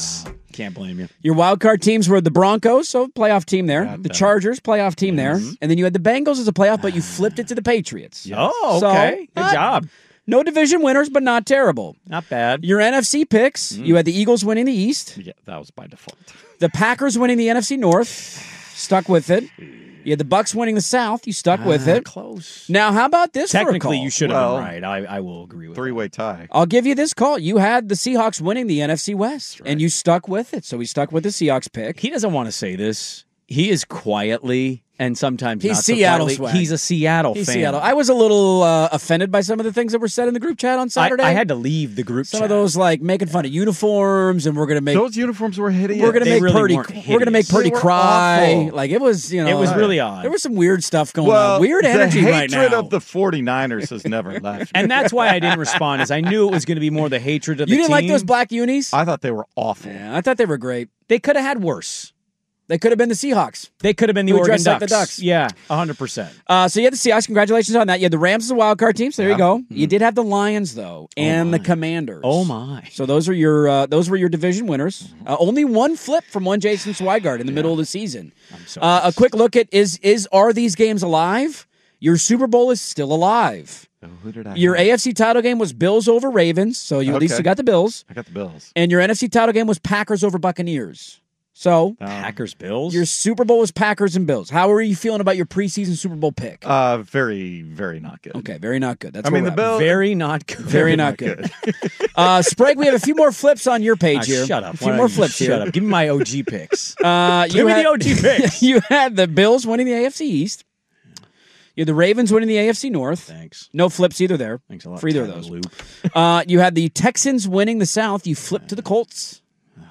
Can't blame you. Your wild card teams were the Broncos, so playoff team there. Got The that. Chargers, playoff team there. And then you had the Bengals as a playoff, but you flipped it to the Patriots. Oh, So, okay. Good job. No division winners, but not terrible. Not bad. Your NFC picks, you had the Eagles winning the East, Yeah, that was by default. the Packers winning the NFC North, stuck with it. You had the Bucks winning the South, you stuck with it. Close. Now, how about this Technically, for a call? you should have Well, been right. I will agree with that. Three-way tie. I'll give you this call. You had the Seahawks winning the NFC West, and you stuck with it. So we stuck with the Seahawks pick. He doesn't want to say this. He is quietly and sometimes He's not so Seattle quietly. swag. He's a Seattle He's fan. Seattle. I was a little offended by some of the things that were said in the group chat on Saturday. I had to leave the group some chat. of those like making fun of uniforms, and we're gonna make Those uniforms were hideous. we're gonna They make really Purdy weren't we're gonna make hideous. Purdy They were cry. awful. Like it was, It was really odd. There was some weird stuff going well, on. Weird energy the right hatred now. of the 49ers has never left. And that's why I didn't respond, is I knew it was going to be more the hatred of you the didn't like team. those black unis? I thought they were awful. Yeah, I thought they were great. They could have had worse. They could have been the Seahawks. They could have been the Who Oregon dressed like Ducks. the Ducks. Yeah, 100%. So you had the Seahawks. Congratulations on that. You had the Rams as a wild card team. So there you go. You did have the Lions though, and the Commanders. Oh, my. So those are your those were your division winners. Only one flip from one Jason Swigart in the middle of the season. so A quick look at are these games alive? Your Super Bowl is still alive. So who did I Your have? AFC title game was Bills over Ravens, so you at least Okay. you got the Bills. I got the Bills. And your NFC title game was Packers over Buccaneers. So Packers, Bills? your Super Bowl was Packers and Bills. How are you feeling about your preseason Super Bowl pick? Very, very not good. Okay, very not good. That's I mean, where the we're at. Bills. Very not good. Very not good. Sprague, we have a few more flips on your page here. Shut up. A few more flips here. Shut up. Give me my OG picks. You Give me had- the OG picks. You had the Bills winning the AFC East. You had the Ravens winning the AFC North. Thanks. No flips either there. Thanks a lot. For either of Tyler those. Loop. You had the Texans winning the South. You flipped to the Colts.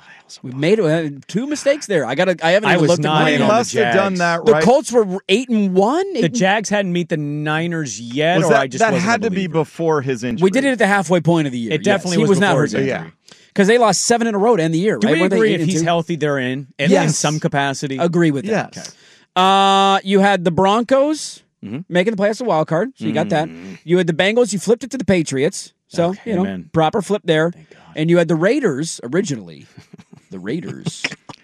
We made two mistakes there. I haven't I even was looked not at They in my on the must have done Jags. that The right. Colts were 8-1. The Jags hadn't beat the Niners yet, Was or that, I just that wasn't had a to be believer? before his injury. We did it at the halfway point of the year. It definitely yes. He was not before hurt. his injury. Yeah. Because they lost 7 in a row to end the year. Do right? we Weren't they agree if 8-2? he's healthy, they're in Yes. some capacity? Agree with that. Yes. You had the Broncos Mm-hmm. making the playoffs a wild card, so you got that. You had the Bengals. You flipped it to the Patriots, so Okay, you know amen. proper flip there. And you had the Raiders originally. The Raiders.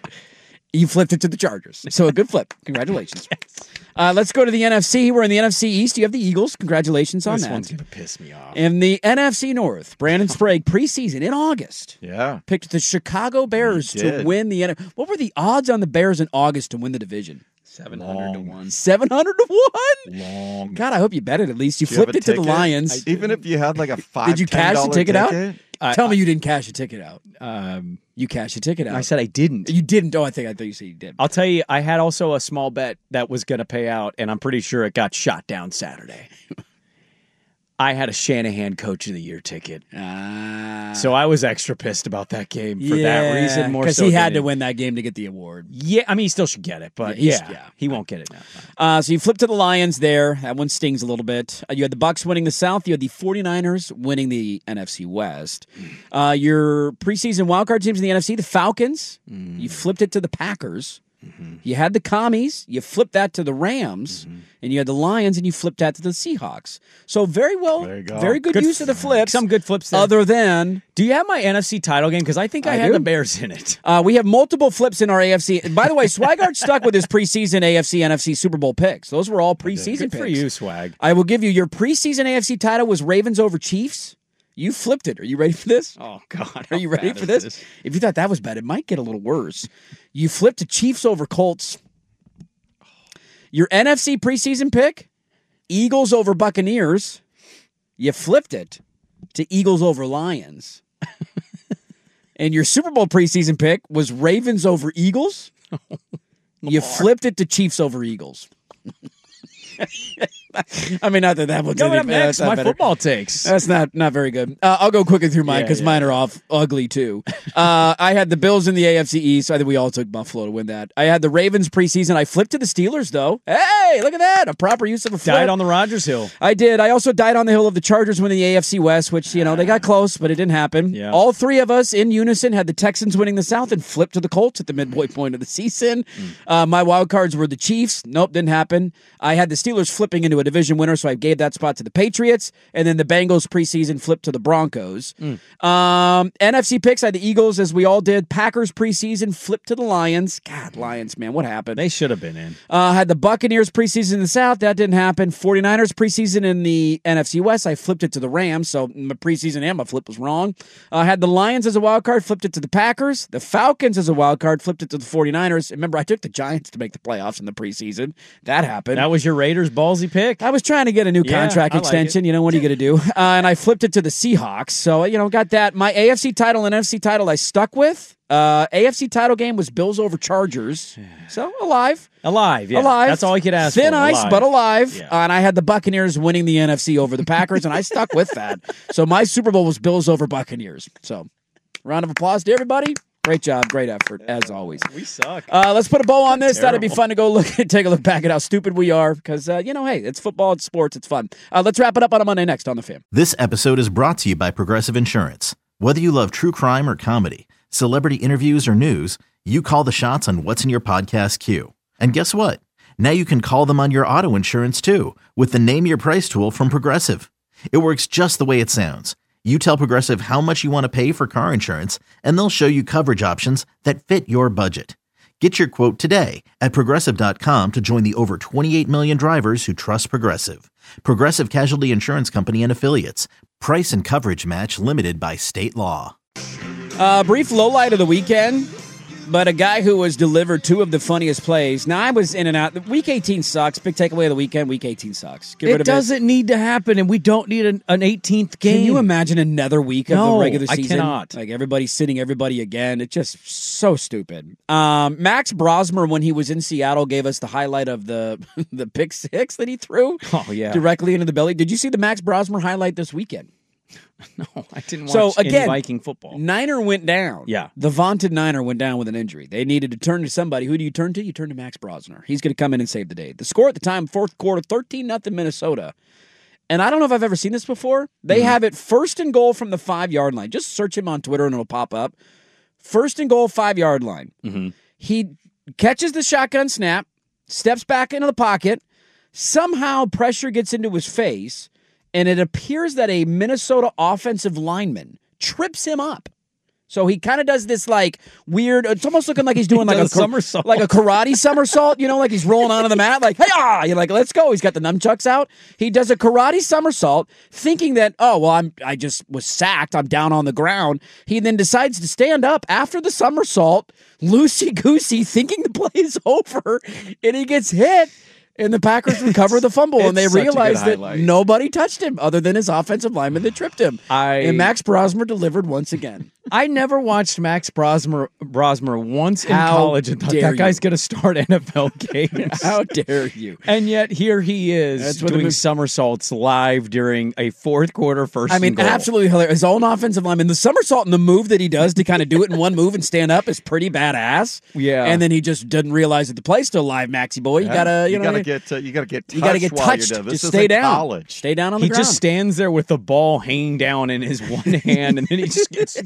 You flipped it to the Chargers, so a good flip. Congratulations. Let's go to the NFC. We're in the NFC East. You have the Eagles. Congratulations on This that. one's going to piss me off. In the NFC North, Brandon Sprague preseason in August Yeah. picked the Chicago Bears He to did. win the NFC. What were the odds on the Bears in August to win the division? 700 to 1. 700 to 1? Long. God, I hope you bet it at least. You Do you have flipped a it to the ticket? Lions. Even if you had like a $5, Did you cash the $10 ticket out? ticket? Tell me you didn't cash a ticket out. You cashed a ticket out. I said I didn't. You didn't. Oh, I thought you said you did. I'll tell you, I had also a small bet that was going to pay out, and I'm pretty sure it got shot down Saturday. I had a Shanahan Coach of the Year ticket. So I was extra pissed about that game for that reason. More because so he had than to win that game to get the award. Yeah, I mean, he still should get it, but Yeah, he won't get it now. So you flipped to the Lions there. That one stings a little bit. You had the Bucks winning the South. You had the 49ers winning the NFC West. Your preseason wildcard teams in the NFC, the Falcons. You flipped it to the Packers. You had the Commies. You flipped that to the Rams. And you had the Lions, and you flipped that to the Seahawks. So very well, There you go. very good use of the flips. Some good flips there. Other than Do you have my NFC title game? Because I think I had do. the Bears in it. we have multiple flips in our AFC. And by the way, Swigart stuck with his preseason AFC, NFC Super Bowl picks. Those were all preseason Good picks. for you, Swag. I will give you your preseason AFC title was Ravens over Chiefs. You flipped it. Are you ready for this? Oh, God. Are you ready for this? If you thought that was bad, it might get a little worse. You flipped to Chiefs over Colts. Your NFC preseason pick, Eagles over Buccaneers. You flipped it to Eagles over Lions. And your Super Bowl preseason pick was Ravens over Eagles. You flipped it to Chiefs over Eagles. I mean, not that one's Coming any up next, that's not my better. football takes. That's not very good. I'll go quickly through mine because mine are off ugly too. I had the Bills in the AFC East. I think we all took Buffalo to win that. I had the Ravens preseason. I flipped to the Steelers though. Hey, look at that! A proper use of a flip. Died on the Rogers Hill. I did. I also died on the hill of the Chargers winning the AFC West, which they got close, but it didn't happen. Yeah. All three of us in unison had the Texans winning the South and flipped to the Colts at the midway point of the season. My wild cards were the Chiefs. Nope, didn't happen. I had the Steelers flipping into a division winner, so I gave that spot to the Patriots. And then the Bengals preseason flipped to the Broncos. NFC picks, I had the Eagles, as we all did. Packers preseason flipped to the Lions. God, Lions, man, what happened? They should have been in. Had the Buccaneers preseason in the South. That didn't happen. 49ers preseason in the NFC West. I flipped it to the Rams, so my preseason and my flip was wrong. Had the Lions as a wild card, flipped it to the Packers. The Falcons as a wild card, flipped it to the 49ers. Remember, I took the Giants to make the playoffs in the preseason. That happened. That was your Raiders ballsy pick. I was trying to get a new contract extension. You know, what are you going to do? And I flipped it to the Seahawks. So, got that. My AFC title and NFC title I stuck with. AFC title game was Bills over Chargers. So, alive. Alive, yeah. Alive. That's all you could ask Thin for. ice, alive. but alive. Yeah. And I had the Buccaneers winning the NFC over the Packers, and I stuck with that. So, my Super Bowl was Bills over Buccaneers. So, round of applause to everybody. Great job, great effort, as always. We suck. Let's put a bow on this. That'd be Terrible. fun to go take a look back at how stupid we are, because, hey, it's football, it's sports, it's fun. Let's wrap it up on a Monday next on The Fan. This episode is brought to you by Progressive Insurance. Whether you love true crime or comedy, celebrity interviews or news, you call the shots on what's in your podcast queue. And guess what? Now you can call them on your auto insurance too, with the Name Your Price tool from Progressive. It works just the way it sounds. You tell Progressive how much you want to pay for car insurance, and they'll show you coverage options that fit your budget. Get your quote today at Progressive.com to join the over 28 million drivers who trust Progressive. Progressive Casualty Insurance Company and Affiliates. Price and coverage match limited by state law. Brief lowlight of the weekend, but a guy who was delivered two of the funniest plays. Now, I was in and out. Week 18 sucks. Big takeaway of the weekend, Week 18 sucks. Get rid It of doesn't need to happen, and we don't need an 18th game. Can you imagine another week of the No, regular I season? cannot. Like, everybody sitting everybody again. It's just so stupid. Max Brosmer, when he was in Seattle, gave us the highlight of the the pick six that he threw Oh, yeah. directly into the belly. Did you see the Max Brosmer highlight this weekend? No, I didn't watch So, any again, Viking football. Niner went down. Yeah. The vaunted Niner went down with an injury. They needed to turn to somebody. Who do you turn to? You turn to Max Brosner. He's going to come in and save the day. The score at the time, fourth quarter, 13-0 Minnesota. And I don't know if I've ever seen this before. They have it first and goal from the 5-yard line. Just search him on Twitter and it'll pop up. First and goal, 5-yard line. He catches the shotgun snap, steps back into the pocket. Somehow pressure gets into his face, and it appears that a Minnesota offensive lineman trips him up. So he kind of does this like weird, it's almost looking like he's doing like a somersault. like a karate somersault, like he's rolling onto the mat, like, hey, you're like, let's go. He's got the nunchucks out. He does a karate somersault, thinking that, oh, well, I just was sacked. I'm down on the ground. He then decides to stand up after the somersault, loosey-goosey, thinking the play is over, and he gets hit. And the Packers recover the fumble, and they it's such a good realize that highlight. nobody touched him other than his offensive lineman that tripped him. And Max Brosmer delivered once again. I never watched Max Brosmer once in How college and thought dare that guy's you. going to start NFL games. How dare you? And yet here he is That's what doing the- somersaults live during a fourth quarter first I mean, and goal. absolutely hilarious. His own offensive lineman, the somersault and the move that he does to kind of do it in one move and stand up is pretty badass. Yeah. And then he just doesn't realize that the play's still live, Maxie boy. You gotta, you gotta get get touched. you gotta get while touched. You're doing this. Just This stay isn't down. College. Stay down on the He ground. just stands there with the ball hanging down in his one hand, and then he just gets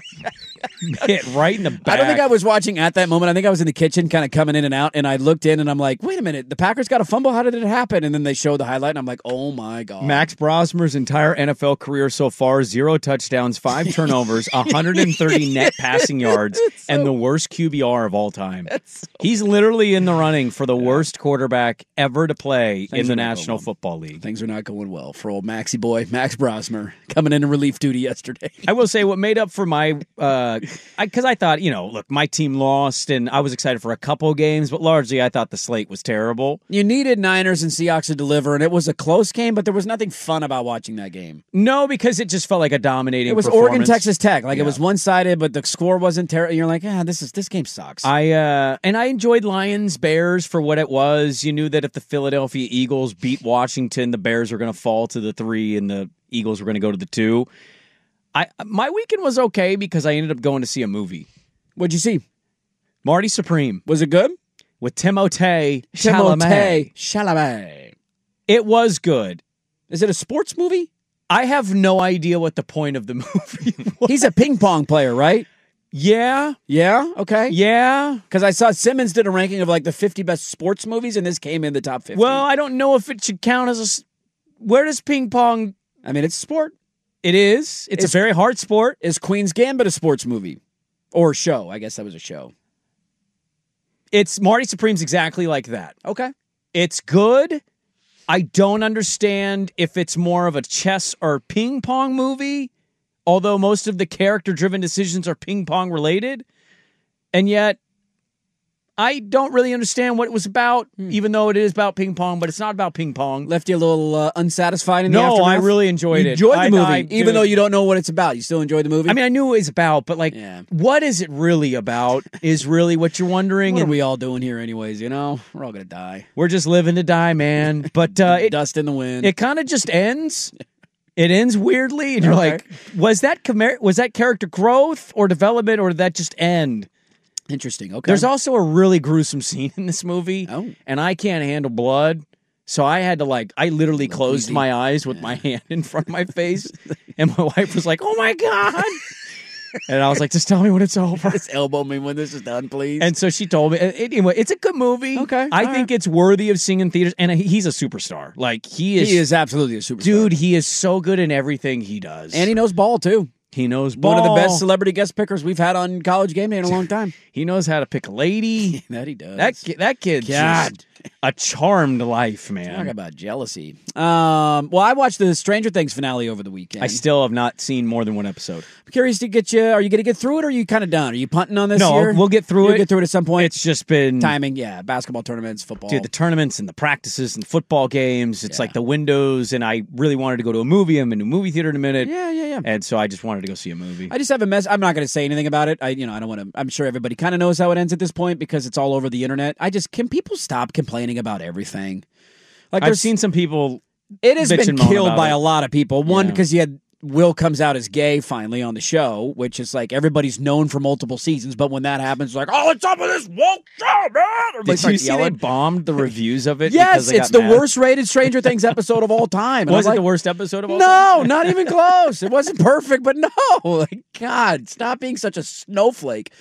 hit right in the back. I don't think I was watching at that moment. I think I was in the kitchen kind of coming in and out, and I looked in and I'm like, wait a minute, the Packers got a fumble? How did it happen? And then they showed the highlight, and I'm like, oh my God. Max Brosmer's entire NFL career so far, 0 touchdowns, 5 turnovers, 130 net passing yards, and the worst QBR of all time. He's literally in the running for the worst quarterback ever to play Things in the are not National going well. Football League. Things are not going well for old Maxie boy, Max Brosmer, coming in relief duty yesterday. I will say what made up for my, because I thought, look, my team lost and I was excited for a couple games, but largely I thought the slate was terrible. You needed Niners and Seahawks to deliver, and it was a close game, but there was nothing fun about watching that game. No, because it just felt like a dominating It was performance. Oregon, Texas Tech. Like, it was one-sided, but the score wasn't terrible. You're like, this game sucks. I enjoyed Lions Bears for what it was. You knew that if the Philadelphia Eagles beat Washington, the Bears were going to fall to the 3 and the Eagles were going to go to the 2. My weekend was okay because I ended up going to see a movie. What'd you see? Marty Supreme Was it good? with Timothée Timothée Chalamet. Chalamet. It was good. Is it a sports movie? I have no idea what the point of the movie was. He's a ping pong player, right? Yeah. Yeah? Okay. Yeah. Because I saw Simmons did a ranking of like the 50 best sports movies, and this came in the top 50. Well, I don't know if it should count as where does ping pong... I mean, it's a sport. It is. It's a very hard sport. Is Queen's Gambit a sports movie? Or show? I guess that was a show. It's Marty Supreme's exactly like that. Okay. It's good. I don't understand if it's more of a chess or ping pong movie, although most of the character-driven decisions are ping pong related. And yet, I don't really understand what it was about, even though it is about ping pong, but it's not about ping pong. Left you a little unsatisfied in the No, aftermath? I really enjoyed it. Enjoyed the movie, even dude. though you don't know what it's about. You still enjoyed the movie? I mean, I knew what it was about, but what is it really about is really what you're wondering. what are And we all doing here anyways, you know? We're all going to die. we're just living to die, man. But Dust in the wind. it kind of just ends. It ends weirdly, and you're Okay. like, was that character growth or development, or did that just end? Interesting. Okay. There's also a really gruesome scene in this movie, Oh. and I can't handle blood, so I had to I literally closed queasy. my eyes with my hand in front of my face, and my wife was like, "Oh my god!" And I was like, "Just tell me when it's over." Just elbow me when this is done, please. And so she told me. Anyway, it's a good movie. Okay, I all think right. it's worthy of seeing in theaters, and he's a superstar. Like he is absolutely a superstar. dude. He is so good in everything he does, And he knows ball, too. he knows ball. One of the best celebrity guest pickers we've had on College Game Day in a long time. He knows how to pick a lady. That he does. That kid's God. just a charmed life, man. Talk about jealousy. Well, I watched the Stranger Things finale over the weekend. I still have not seen more than one episode. I'm curious to get you. Are you going to get through it, or are you kind of done? Are you punting on this No, year? we'll get through You'll it. get through it at some point. It's just been timing. Yeah, basketball tournaments, football. Dude, the tournaments and the practices and football games. It's like the windows, and I really wanted to go to a movie. I'm in a movie theater in a minute. Yeah. And so I just wanted to go see a movie. I just have a mess. I'm not going to say anything about it. I don't want to. I'm sure everybody kind of knows how it ends at this point because it's all over the internet. Can people stop complaining about everything? Like I've seen some people. It has bitch been and moan killed about by it. a lot of people. One, Yeah. because you had Will comes out as gay finally on the show, which is like everybody's known for multiple seasons. But when that happens, it's like, oh, what's up with this woke show, man? Everybody Did you starts see they yelling. bombed the reviews of it? Yes, because they it's got the mad? worst rated Stranger Things episode of all time. And Was I'm it the like, worst episode of all time? No, not even close. It wasn't perfect, but no. Like, God, stop being such a snowflake.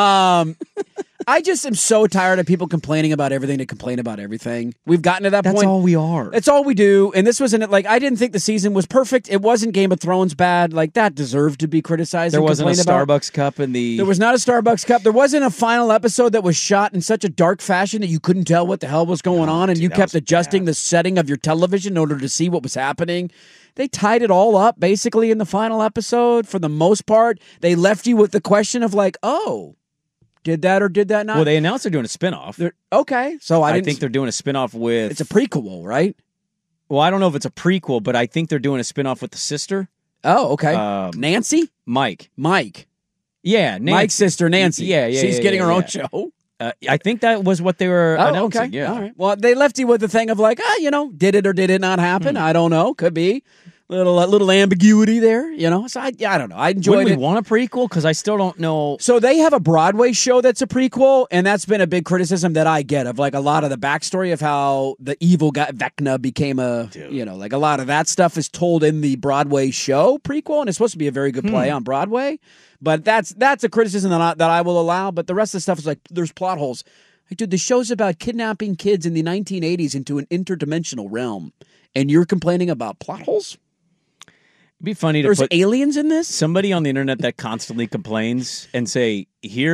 I just am so tired of people complaining about everything to complain about everything. We've gotten to that That's point. all we are. That's all we do. And this wasn't like I didn't think the season was perfect. It wasn't Game of Thrones bad. Like that deserved to be criticized. There and wasn't a complained about. Starbucks cup in the. There was not a Starbucks cup. There wasn't a final episode that was shot in such a dark fashion that you couldn't tell what the hell was going on, and dude, you that kept was adjusting bad. the setting of your television in order to see what was happening. They tied it all up basically in the final episode for the most part. They left you with the question of like, oh, did that or did that not? Well, they announced they're doing a spinoff. Okay, so I didn't think they're doing a spinoff with. it's a prequel, right? Well, I don't know if it's a prequel, but I think they're doing a spinoff with the sister, Oh, okay. Nancy? Mike. Mike. Yeah, Nancy. Mike's sister, Nancy. Yeah. She's getting her yeah. own show. I think that was what they were announcing. Okay. Yeah. All right. Well, they left you with the thing of like, did it or did it not happen? I don't know. Could be. Little ambiguity there, So I don't know. I enjoyed Wouldn't we it. want a prequel? Because I still don't know. So they have a Broadway show that's a prequel, and that's been a big criticism that I get of like a lot of the backstory of how the evil guy Vecna became like a lot of that stuff is told in the Broadway show prequel, and it's supposed to be a very good play on Broadway. But that's a criticism that I will allow. But the rest of the stuff is like there's plot holes. Like, dude, the show's about kidnapping kids in the 1980s into an interdimensional realm, and you're complaining about plot holes? It'd be funny to There's put aliens in this? somebody on the internet that constantly complains and say,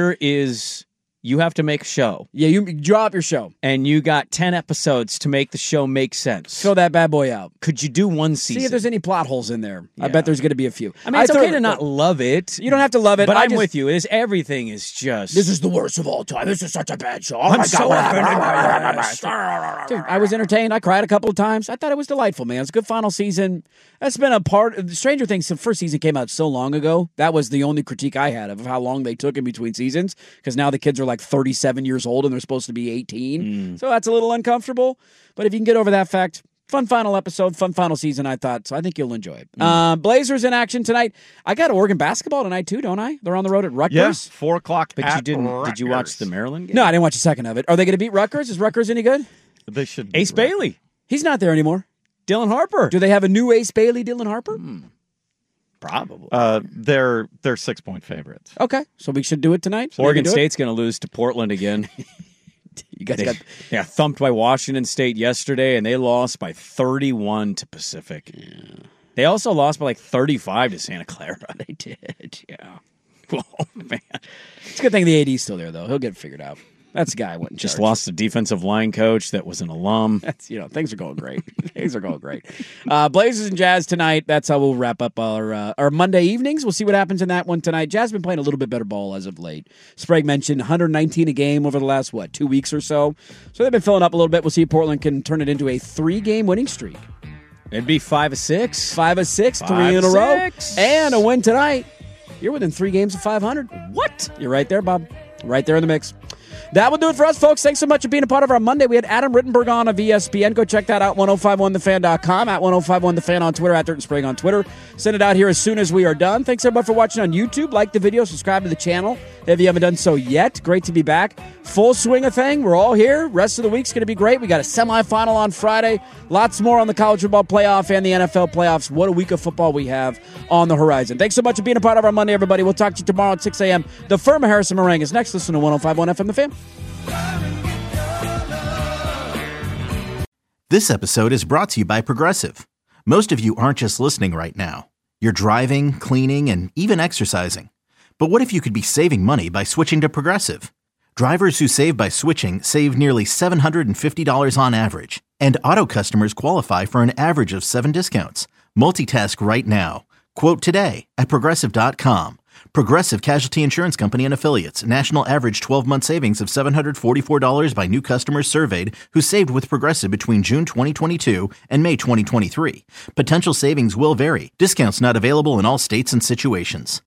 you have to make a show, Yeah, you draw up your show. and you got 10 episodes to make the show make sense. Fill that bad boy out. Could you do one season? See if there's any plot holes in there. I Yeah. bet there's going to be a few. I mean, it's throw okay it- to not love it. You don't have to love it. But I I'm just- with you. Everything is just. This is the worst of all time. This is such a bad show. Oh I'm my so God. offended by this. Dude, I was entertained. I cried a couple of times. I thought it was delightful, man. It's a good final season. That's been a part of Stranger Things. The first season came out so long ago. That was the only critique I had of how long they took in between seasons, because now the kids are like 37 years old and they're supposed to be 18. So that's a little uncomfortable. But if you can get over that fact, fun final episode, fun final season, I thought. So I think you'll enjoy it. Blazers in action tonight. I got Oregon basketball tonight too, don't I? They're on the road at Rutgers. Yeah, 4 o'clock. But you didn't. Did you watch the Maryland game? No, I didn't watch a second of it. Are they going to beat Rutgers? Is Rutgers any good? They should. Ace Bailey, He's not there anymore. Dylan Harper. Do they have a new Ace Bailey, Dylan Harper? Probably. They're 6-point favorites. Okay, so we should do it tonight. So Oregon State's going to lose to Portland again. You guys got got thumped by Washington State yesterday, and they lost by 31 to Pacific. Yeah. They also lost by like 35 to Santa Clara. They did, yeah. Oh, man. It's a good thing the AD's still there, though. He'll get it figured out. That's the guy I went in Just charge. lost a defensive line coach that was an alum. That's, things are going great. Things are going great. Blazers and Jazz tonight. That's how we'll wrap up our Monday evenings. We'll see what happens in that one tonight. Jazz been playing a little bit better ball as of late. Sprague mentioned 119 a game over the last, 2 weeks or so. So they've been filling up a little bit. We'll see if Portland can turn it into a 3-game winning streak. It'd be 5 of 6. 5 of 6, 3 in a row. And a win tonight. You're within 3 games of 500. What? You're right there, Bob. Right there in the mix. That will do it for us, folks. Thanks so much for being a part of our Monday. We had Adam Rittenberg on of ESPN. Go check that out, 1051thefan.com, at 1051thefan on Twitter, at Dirt and Sprague on Twitter. Send it out here as soon as we are done. Thanks, everybody, for watching on YouTube. Like the video, subscribe to the channel if you haven't done so yet. Great to be back. Full swing of thing. We're all here. Rest of the week's going to be great. We got a semifinal on Friday. Lots more on the college football playoff and the NFL playoffs. What a week of football we have on the horizon. Thanks so much for being a part of our Monday, everybody. We'll talk to you tomorrow at 6 a.m. The firm of Harrison Meringue is next. Listen to 1051 FM The Fan. This episode is brought to you by Progressive. Most of you aren't just listening right now. You're driving, cleaning, and even exercising. But what if you could be saving money by switching to Progressive? Drivers who save by switching save nearly $750 on average. And auto customers qualify for an average of 7 discounts. Multitask right now. Quote today at Progressive.com. Progressive Casualty Insurance Company and Affiliates. National average 12-month savings of $744 by new customers surveyed who saved with Progressive between June 2022 and May 2023. Potential savings will vary. Discounts not available in all states and situations.